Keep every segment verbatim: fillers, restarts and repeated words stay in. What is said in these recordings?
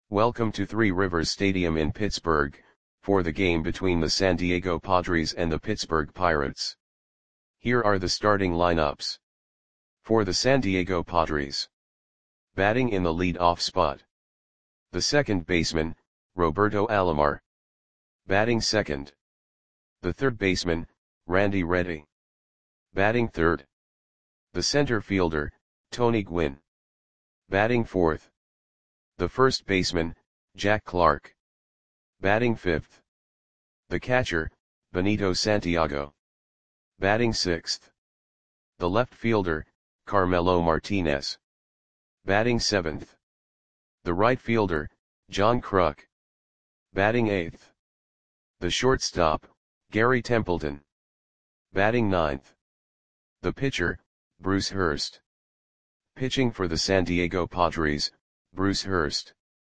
Welcome to Three Rivers Stadium in Pittsburgh, for the game between the San Diego Padres and the Pittsburgh Pirates. Here are the starting lineups. For the San Diego Padres. Batting in the lead-off spot. The second baseman, Roberto Alomar. Batting second. The third baseman, Randy Reddy. Batting third. The center fielder, Tony Gwynn. Batting fourth. The first baseman, Jack Clark. Batting fifth. The catcher, Benito Santiago. Batting sixth. The left fielder, Carmelo Martinez. Batting seventh. The right fielder, John Kruk. Batting eighth. The shortstop, Gary Templeton. Batting ninth. The pitcher, Bruce Hurst. Pitching for the San Diego Padres, Bruce Hurst.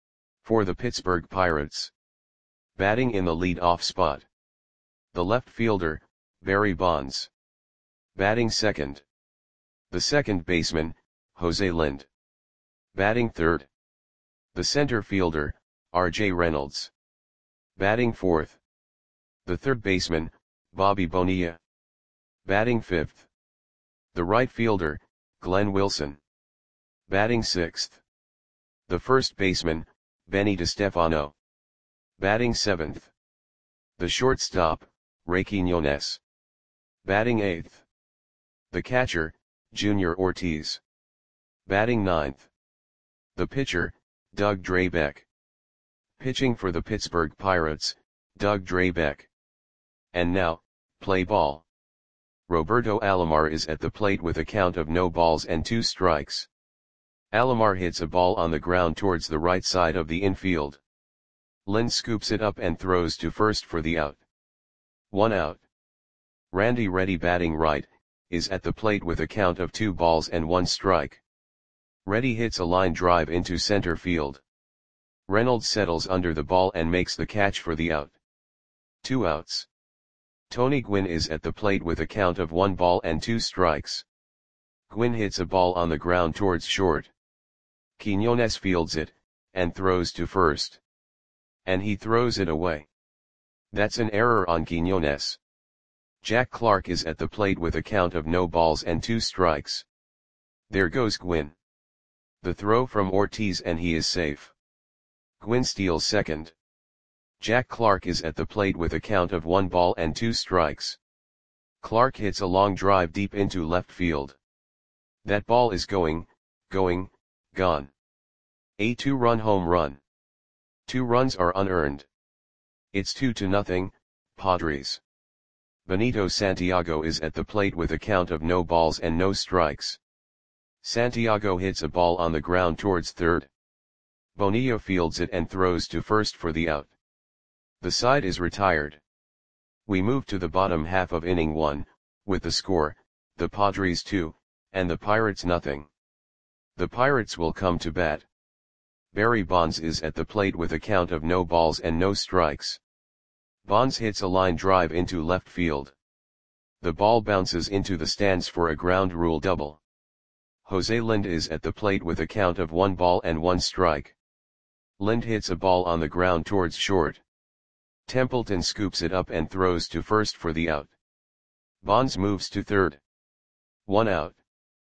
For the Pittsburgh Pirates. Batting in the lead-off spot. The left fielder, Barry Bonds. Batting second. The second baseman, Jose Lind. Batting third. The center fielder, R J Reynolds. Batting fourth. The third baseman, Bobby Bonilla. Batting fifth. The right fielder, Glenn Wilson. Batting sixth. The first baseman, Benny DeStefano. Batting seventh. The shortstop, Ray Quiñones. Batting eighth. The catcher, Junior Ortiz. Batting ninth. The pitcher, Doug Drabek. Pitching for the Pittsburgh Pirates, Doug Drabek. And now, play ball. Roberto Alomar is at the plate with a count of no balls and two strikes. Alomar hits a ball on the ground towards the right side of the infield. Lind scoops it up and throws to first for the out. One out. Randy Reddy, batting right, is at the plate with a count of two balls and one strike. Reddy hits a line drive into center field. Reynolds settles under the ball and makes the catch for the out. Two outs. Tony Gwynn is at the plate with a count of one ball and two strikes. Gwynn hits a ball on the ground towards short. Quiñones fields it, and throws to first. And he throws it away. That's an error on Quiñones. Jack Clark is at the plate with a count of no balls and two strikes. There goes Gwynn. The throw from Ortiz and he is safe. Gwynn steals second. Jack Clark is at the plate with a count of one ball and two strikes. Clark hits a long drive deep into left field. That ball is going, going, gone. A two-run home run. Two runs are unearned. It's two to nothing, Padres. Benito Santiago is at the plate with a count of no balls and no strikes. Santiago hits a ball on the ground towards third. Bonilla fields it and throws to first for the out. The side is retired. We move to the bottom half of inning one, with the score, the Padres two, and the Pirates nothing. The Pirates will come to bat. Barry Bonds is at the plate with a count of no balls and no strikes. Bonds hits a line drive into left field. The ball bounces into the stands for a ground rule double. Jose Lind is at the plate with a count of one ball and one strike. Lind hits a ball on the ground towards short. Templeton scoops it up and throws to first for the out. Bonds moves to third. One out.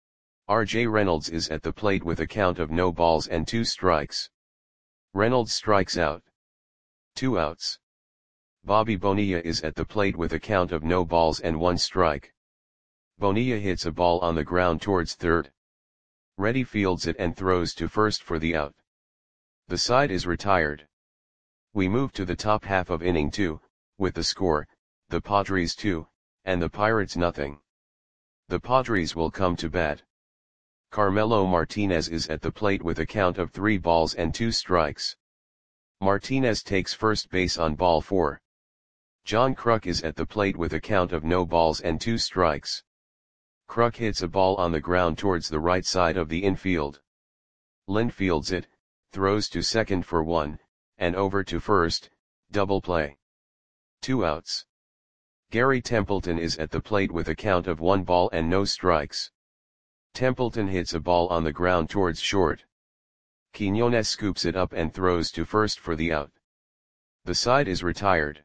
R J Reynolds is at the plate with a count of no balls and two strikes. Reynolds strikes out. Two outs. Bobby Bonilla is at the plate with a count of no balls and one strike. Bonilla hits a ball on the ground towards third. Reddy fields it and throws to first for the out. The side is retired. We move to the top half of inning two, with the score, the Padres two, and the Pirates nothing. The Padres will come to bat. Carmelo Martinez is at the plate with a count of three balls and two strikes. Martinez takes first base on ball four. John Kruk is at the plate with a count of no balls and two strikes. Kruk hits a ball on the ground towards the right side of the infield. Lind fields it, throws to second for one, and over to first, double play. Two outs. Gary Templeton is at the plate with a count of one ball and no strikes. Templeton hits a ball on the ground towards short. Quiñones scoops it up and throws to first for the out. The side is retired.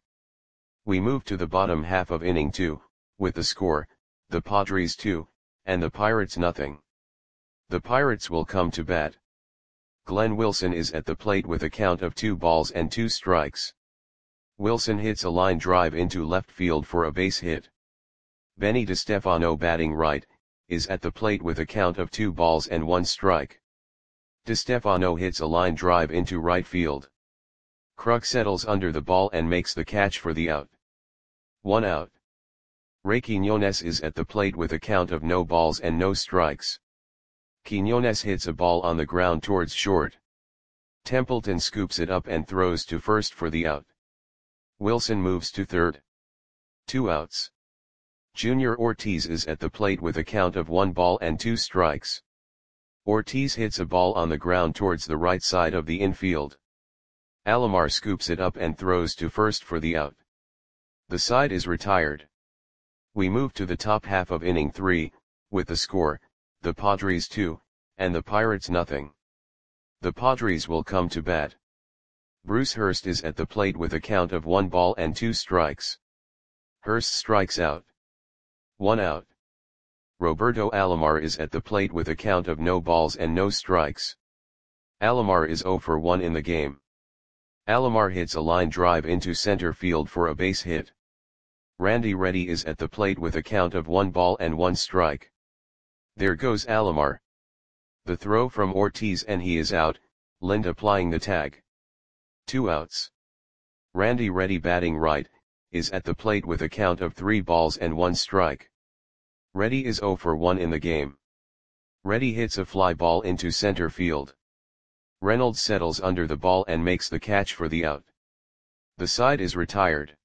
We move to the bottom half of inning two, with the score, the Padres two, and the Pirates nothing. The Pirates will come to bat. Glenn Wilson is at the plate with a count of two balls and two strikes. Wilson hits a line drive into left field for a base hit. Benny DeStefano, batting right, is at the plate with a count of two balls and one strike. DeStefano hits a line drive into right field. Kruk settles under the ball and makes the catch for the out. One out. Ray Quiñones is at the plate with a count of no balls and no strikes. Quiñones hits a ball on the ground towards short. Templeton scoops it up and throws to first for the out. Wilson moves to third. Two outs. Junior Ortiz is at the plate with a count of one ball and two strikes. Ortiz hits a ball on the ground towards the right side of the infield. Alomar scoops it up and throws to first for the out. The side is retired. We move to the top half of inning three, with the score, the Padres two, and the Pirates nothing. The Padres will come to bat. Bruce Hurst is at the plate with a count of one ball and two strikes. Hurst strikes out. One out. Roberto Alomar is at the plate with a count of no balls and no strikes. Alomar is zero for one in the game. Alomar hits a line drive into center field for a base hit. Randy Reddy is at the plate with a count of one ball and one strike. There goes Alomar. The throw from Ortiz and he is out, Lind applying the tag. Two outs. Randy Reddy, batting right, is at the plate with a count of three balls and one strike. Reddy is zero for one in the game. Reddy hits a fly ball into center field. Reynolds settles under the ball and makes the catch for the out. The side is retired.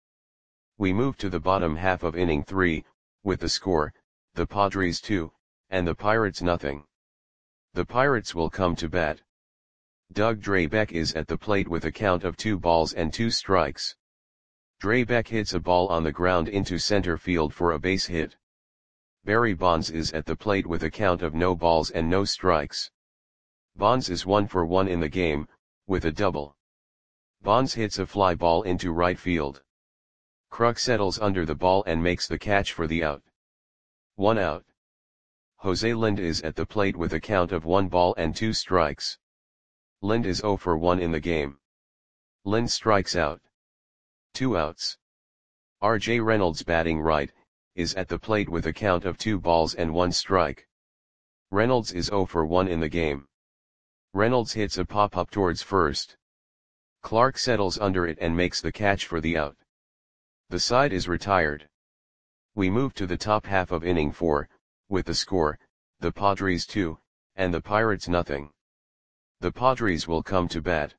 We move to the bottom half of inning three, with the score, the Padres two, and the Pirates nothing. The Pirates will come to bat. Doug Drabek is at the plate with a count of two balls and two strikes. Drabek hits a ball on the ground into center field for a base hit. Barry Bonds is at the plate with a count of no balls and no strikes. Bonds is one for one in the game, with a double. Bonds hits a fly ball into right field. Kruk settles under the ball and makes the catch for the out. One out. Jose Lind is at the plate with a count of one ball and two strikes. Lind is zero for one in the game. Lind strikes out. Two outs. R J Reynolds, batting right, is at the plate with a count of two balls and one strike. Reynolds is zero for one in the game. Reynolds hits a pop-up towards first. Clark settles under it and makes the catch for the out. The side is retired. We move to the top half of inning four, with the score, the Padres two, and the Pirates nothing. The Padres will come to bat.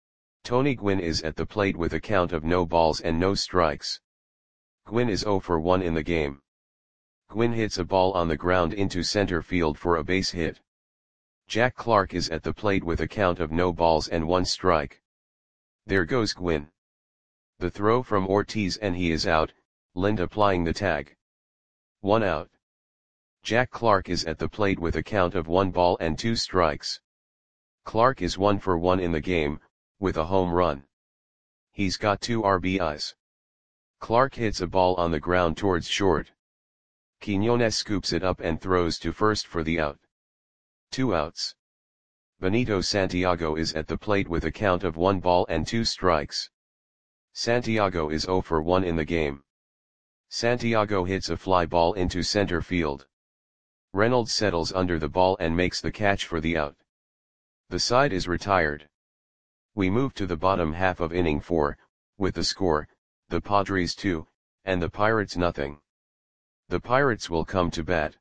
Tony Gwynn is at the plate with a count of no balls and no strikes. Gwynn is zero for one in the game. Gwynn hits a ball on the ground into center field for a base hit. Jack Clark is at the plate with a count of no balls and one strike. There goes Gwynn. The throw from Ortiz and he is out, Lind applying the tag. One out. Jack Clark is at the plate with a count of one ball and two strikes. Clark is one for one in the game, with a home run. He's got two R B Is. Clark hits a ball on the ground towards short. Quiñones scoops it up and throws to first for the out. Two outs. Benito Santiago is at the plate with a count of one ball and two strikes. Santiago is zero for one in the game. Santiago hits a fly ball into center field. Reynolds settles under the ball and makes the catch for the out. The side is retired. We move to the bottom half of inning four, with the score, the Padres two, and the Pirates nothing. The Pirates will come to bat.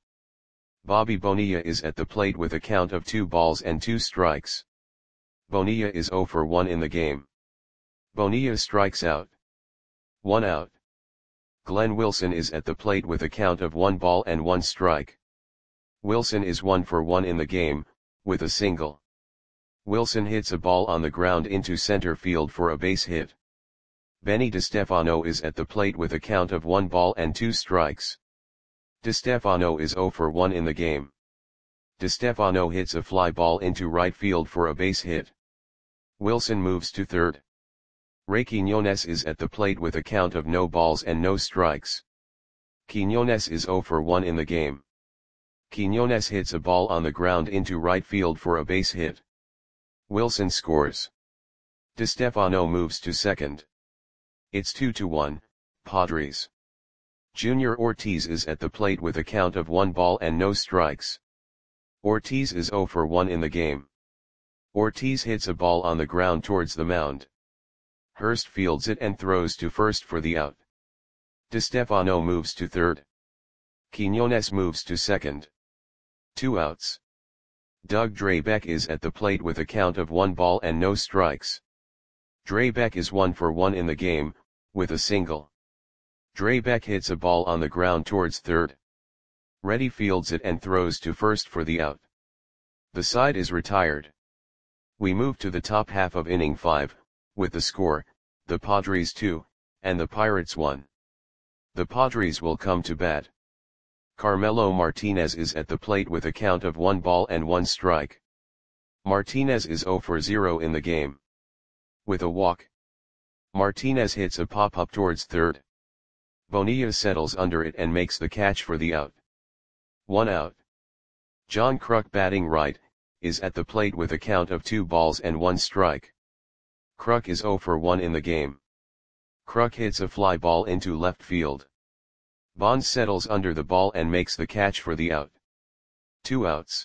Bobby Bonilla is at the plate with a count of two balls and two strikes. Bonilla is zero for one in the game. Bonilla strikes out. One out. Glenn Wilson is at the plate with a count of one ball and one strike. Wilson is one for one in the game, with a single. Wilson hits a ball on the ground into center field for a base hit. Benny DeStefano is at the plate with a count of one ball and two strikes. DeStefano is zero for one in the game. DeStefano hits a fly ball into right field for a base hit. Wilson moves to third. Ray Quiñones is at the plate with a count of no balls and no strikes. Quiñones is zero for one in the game. Quiñones hits a ball on the ground into right field for a base hit. Wilson scores. DeStefano moves to second. It's two to one, Padres. Junior Ortiz is at the plate with a count of one ball and no strikes. Ortiz is zero for one in the game. Ortiz hits a ball on the ground towards the mound. Hurst fields it and throws to first for the out. DeStefano moves to third. Quiñones moves to second. Two outs. Doug Drabek is at the plate with a count of one ball and no strikes. Drabek is one for one in the game, with a single. Drabek hits a ball on the ground towards third. Reddy fields it and throws to first for the out. The side is retired. We move to the top half of inning five, with the score, the Padres two, and the Pirates one. The Padres will come to bat. Carmelo Martinez is at the plate with a count of one ball and one strike. Martinez is zero for zero in the game. With a walk, Martinez hits a pop-up towards third. Bonilla settles under it and makes the catch for the out. One out. John Kruk, batting right, is at the plate with a count of two balls and one strike. Kruk is zero for one in the game. Kruk hits a fly ball into left field. Bonds settles under the ball and makes the catch for the out. Two outs.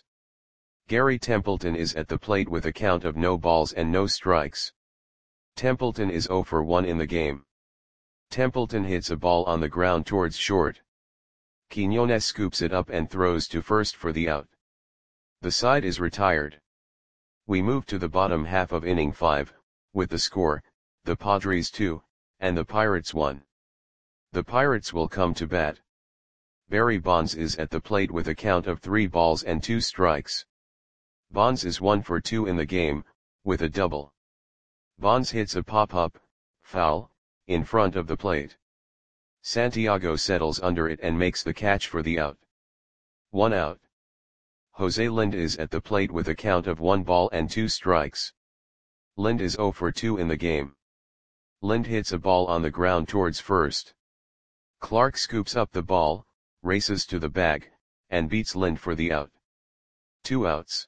Gary Templeton is at the plate with a count of no balls and no strikes. Templeton is zero for one in the game. Templeton hits a ball on the ground towards short. Quiñones scoops it up and throws to first for the out. The side is retired. We move to the bottom half of inning five, with the score, the Padres two, and the Pirates one. The Pirates will come to bat. Barry Bonds is at the plate with a count of three balls and two strikes. Bonds is one for two in the game, with a double. Bonds hits a pop-up, foul, in front of the plate. Santiago settles under it and makes the catch for the out. One out. Jose Lind is at the plate with a count of one ball and two strikes. Lind is zero for two in the game. Lind hits a ball on the ground towards first. Clark scoops up the ball, races to the bag, and beats Lind for the out. Two outs.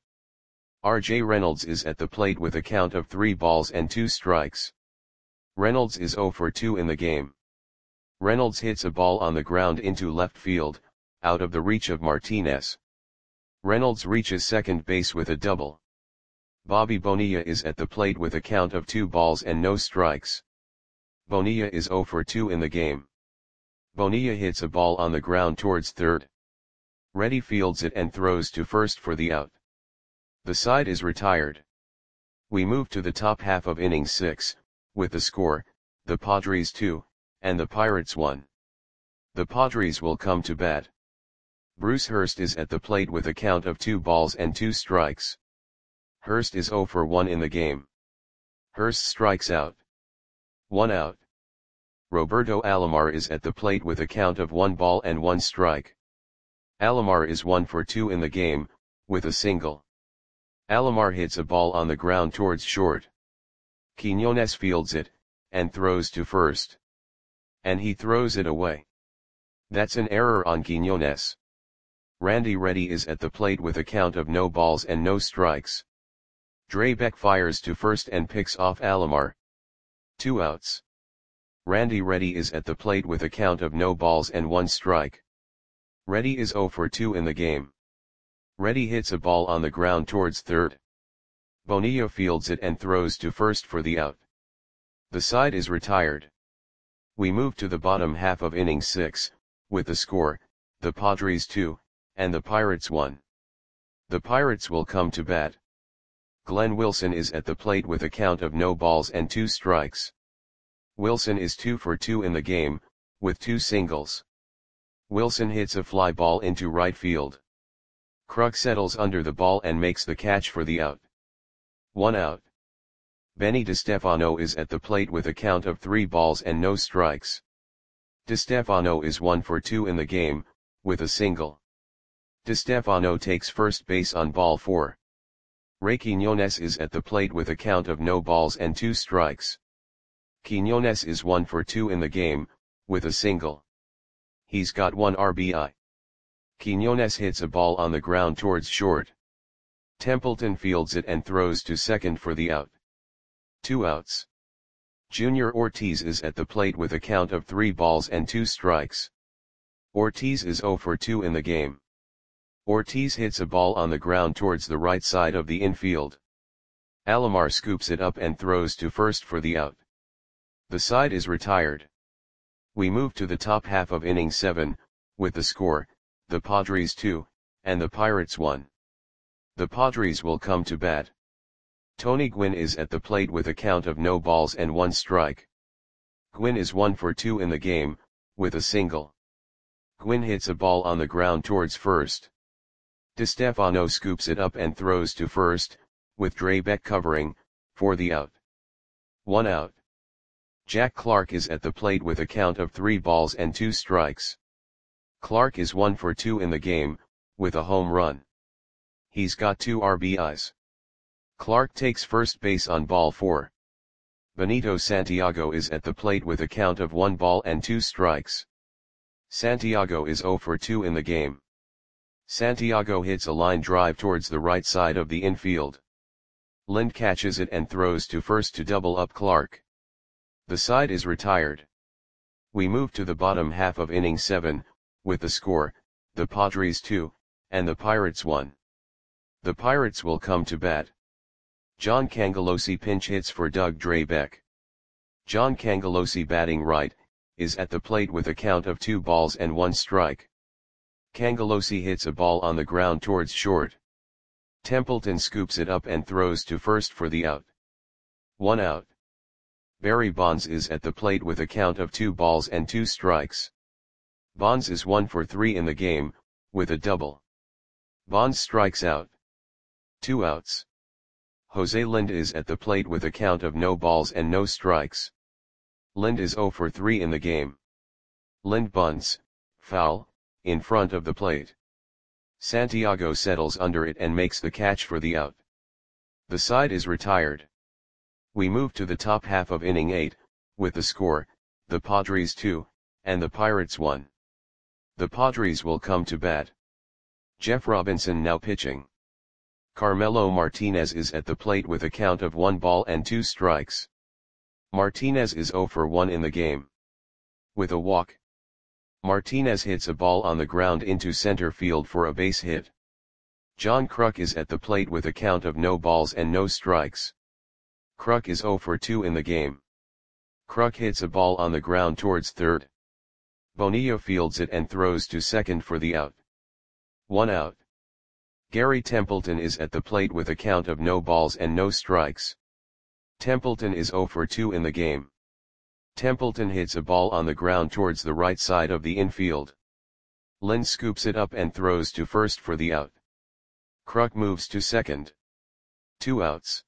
R J Reynolds is at the plate with a count of three balls and two strikes. Reynolds is zero for two in the game. Reynolds hits a ball on the ground into left field, out of the reach of Martinez. Reynolds reaches second base with a double. Bobby Bonilla is at the plate with a count of two balls and no strikes. Bonilla is zero for two in the game. Bonilla hits a ball on the ground towards third. Reddy fields it and throws to first for the out. The side is retired. We move to the top half of inning six, with the score, the Padres two, and the Pirates one. The Padres will come to bat. Bruce Hurst is at the plate with a count of two balls and two strikes. Hurst is zero for one in the game. Hurst strikes out. One out. Roberto Alomar is at the plate with a count of one ball and one strike. Alomar is one for two in the game, with a single. Alomar hits a ball on the ground towards short. Quiñones fields it, and throws to first. And he throws it away. That's an error on Quiñones. Randy Reddy is at the plate with a count of no balls and no strikes. Drabek fires to first and picks off Alomar. Two outs. Randy Reddy is at the plate with a count of no balls and one strike. Reddy is zero for two in the game. Reddy hits a ball on the ground towards third. Bonilla fields it and throws to first for the out. The side is retired. We move to the bottom half of inning six, with the score, the Padres two, and the Pirates one. The Pirates will come to bat. Glenn Wilson is at the plate with a count of no balls and two strikes. Wilson is two for two in the game, with two singles. Wilson hits a fly ball into right field. Kruk settles under the ball and makes the catch for the out. One out. Benny DeStefano is at the plate with a count of three balls and no strikes. DeStefano is one for two in the game, with a single. De Stefano takes first base on ball four. Ray Quiñones is at the plate with a count of no balls and two strikes. Quiñones is one for two in the game, with a single. He's got one R B I. Quiñones hits a ball on the ground towards short. Templeton fields it and throws to second for the out. Two outs. Junior Ortiz is at the plate with a count of three balls and two strikes. Ortiz is zero for two in the game. Ortiz hits a ball on the ground towards the right side of the infield. Alomar scoops it up and throws to first for the out. The side is retired. We move to the top half of inning seven, with the score, the Padres two, and the Pirates one. The Padres will come to bat. Tony Gwynn is at the plate with a count of no balls and one strike. Gwynn is one for two in the game, with a single. Gwynn hits a ball on the ground towards first. De Stefano scoops it up and throws to first, with Drabek covering, for the out. One out. Jack Clark is at the plate with a count of three balls and two strikes. Clark is one for two in the game, with a home run. He's got two R B Is. Clark takes first base on ball four. Benito Santiago is at the plate with a count of one ball and two strikes. Santiago is zero for two in the game. Santiago hits a line drive towards the right side of the infield. Lind catches it and throws to first to double up Clark. The side is retired. We move to the bottom half of inning seven, with the score, the Padres two, and the Pirates one. The Pirates will come to bat. John Cangelosi pinch hits for Doug Drabek. John Cangelosi, batting right, is at the plate with a count of two balls and one strike. Cangelosi hits a ball on the ground towards short. Templeton scoops it up and throws to first for the out. One out. Barry Bonds is at the plate with a count of two balls and two strikes. Bonds is one for three in the game, with a double. Bonds strikes out. Two outs. Jose Lind is at the plate with a count of no balls and no strikes. Lind is zero for three in the game. Lind bunts, foul, in front of the plate. Santiago settles under it and makes the catch for the out. The side is retired. We move to the top half of inning eight, with the score, the Padres two, and the Pirates one. The Padres will come to bat. Jeff Robinson now pitching. Carmelo Martinez is at the plate with a count of one ball and two strikes. Martinez is zero for one in the game. With a walk. Martinez hits a ball on the ground into center field for a base hit. John Kruk is at the plate with a count of no balls and no strikes. Kruk is zero for two in the game. Kruk hits a ball on the ground towards third. Bonilla fields it and throws to second for the out. One out. Gary Templeton is at the plate with a count of no balls and no strikes. Templeton is zero for two in the game. Templeton hits a ball on the ground towards the right side of the infield. Lind scoops it up and throws to first for the out. Kruk moves to second. Two outs.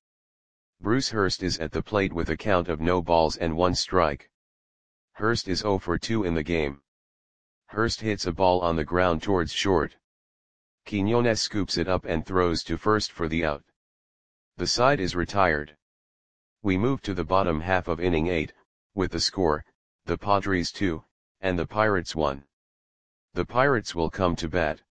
Bruce Hurst is at the plate with a count of no balls and one strike. Hurst is zero for two in the game. Hurst hits a ball on the ground towards short. Quiñones scoops it up and throws to first for the out. The side is retired. We move to the bottom half of inning eight, with the score, the Padres two, and the Pirates one. The Pirates will come to bat.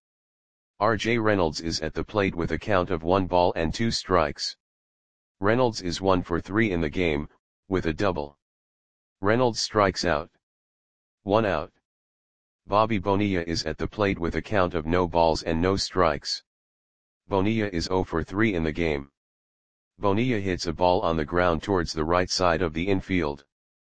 R J Reynolds is at the plate with a count of one ball and two strikes. Reynolds is one for three in the game, with a double. Reynolds strikes out. One out. Bobby Bonilla is at the plate with a count of no balls and no strikes. Bonilla is zero for three in the game. Bonilla hits a ball on the ground towards the right side of the infield.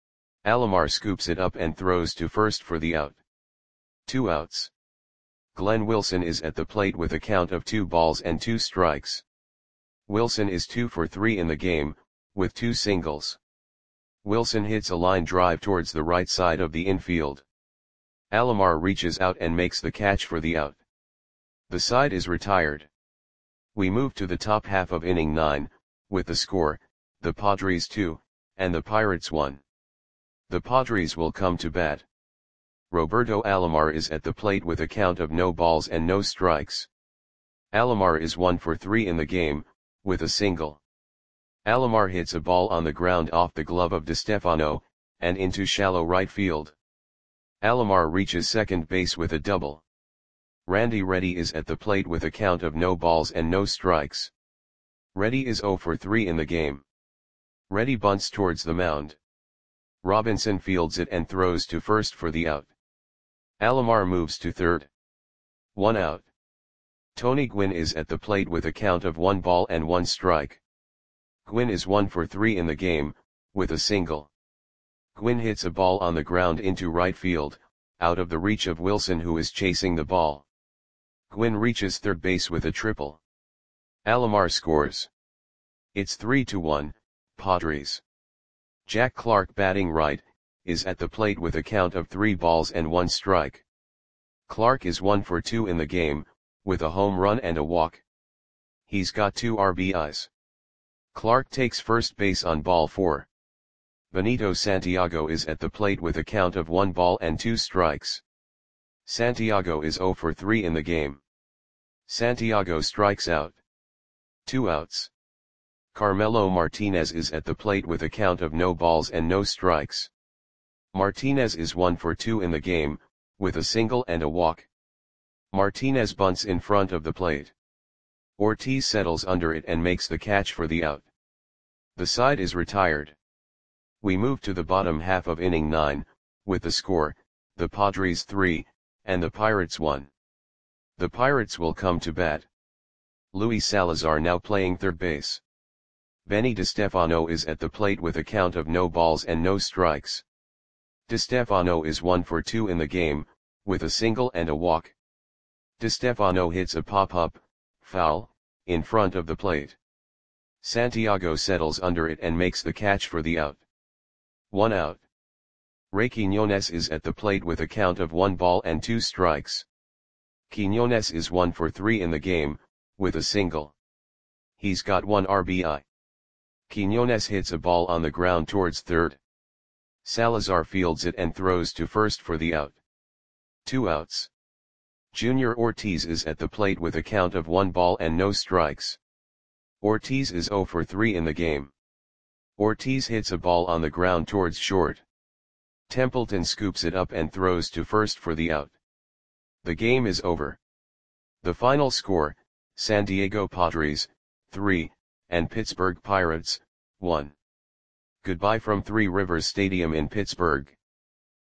Alomar scoops it up and throws to first for the out. Two outs. Glenn Wilson is at the plate with a count of two balls and two strikes. Wilson is two for three in the game, with two singles. Wilson hits a line drive towards the right side of the infield. Alomar reaches out and makes the catch for the out. The side is retired. We move to the top half of inning nine, with the score, the Padres two, and the Pirates one. The Padres will come to bat. Roberto Alomar is at the plate with a count of no balls and no strikes. Alomar is one for three in the game, with a single. Alomar hits a ball on the ground off the glove of DeStefano, and into shallow right field. Alomar reaches second base with a double. Randy Reddy is at the plate with a count of no balls and no strikes. Reddy is zero for three in the game. Reddy bunts towards the mound. Robinson fields it and throws to first for the out. Alomar moves to third. One out. Tony Gwynn is at the plate with a count of one ball and one strike. Gwynn is one for three in the game, with a single. Gwynn hits a ball on the ground into right field, out of the reach of Wilson, who is chasing the ball. Gwynn reaches third base with a triple. Alomar scores. It's three to one, Padres. Jack Clark, batting right, is at the plate with a count of three balls and one strike. Clark is one for two in the game, with a home run and a walk. He's got two R B Is. Clark takes first base on ball four. Benito Santiago is at the plate with a count of one ball and two strikes. Santiago is zero for three in the game. Santiago strikes out. Two outs. Carmelo Martinez is at the plate with a count of no balls and no strikes. Martinez is one for two in the game, with a single and a walk. Martinez bunts in front of the plate. Ortiz settles under it and makes the catch for the out. The side is retired. We move to the bottom half of inning nine, with the score, the Padres three, and the Pirates one. The Pirates will come to bat. Luis Salazar now playing third base. Benny DeStefano is at the plate with a count of no balls and no strikes. DeStefano is one for two in the game, with a single and a walk. DeStefano hits a pop-up, foul, in front of the plate. Santiago settles under it and makes the catch for the out. One out. Ray Quiñones is at the plate with a count of one ball and two strikes. Quiñones is one for three in the game, with a single. He's got one R B I. Quiñones hits a ball on the ground towards third. Salazar fields it and throws to first for the out. Two outs. Junior Ortiz is at the plate with a count of one ball and no strikes. Ortiz is zero for three in the game. Ortiz hits a ball on the ground towards short. Templeton scoops it up and throws to first for the out. The game is over. The final score, San Diego Padres, three, and Pittsburgh Pirates, one. Goodbye from Three Rivers Stadium in Pittsburgh.